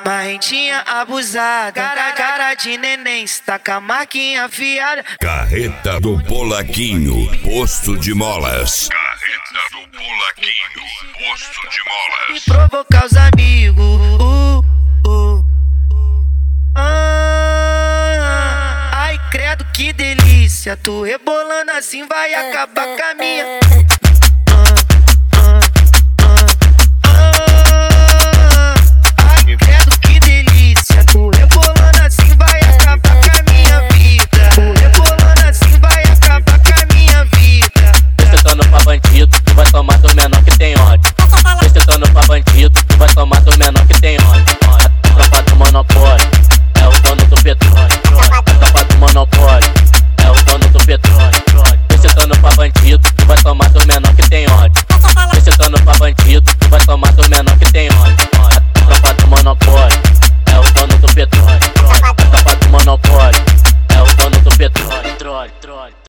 marrentinha abusada, cara de neném, está com a marquinha afiada. Carreta do Polaquinho, posto de molas. Carreta do Polaquinho, posto de molas. E provocar os amigos. Ai, credo, que delícia. Tu rebolando assim vai acabar com a minha.